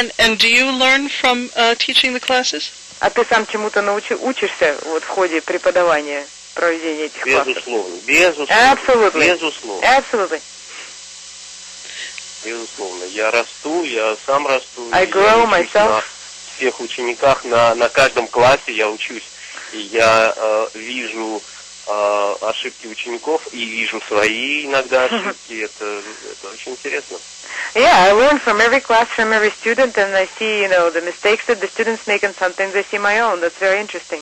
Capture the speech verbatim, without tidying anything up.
And and do you learn from uh, teaching the classes? А ты сам чему-то научи, учишься вот в ходе преподавания, проведения этих классов? Безусловно, безусловно. Absolutely. Безусловно. Absolutely. Безусловно. Я расту, я сам расту. I grow myself. На всех учениках, на, на каждом классе я учусь. И я э, вижу э, ошибки учеников и вижу свои иногда ошибки. Это, это очень интересно. Yeah, I learn from every class, from every student, and I see, you know, the mistakes that the students make and some things I see my own. That's very interesting.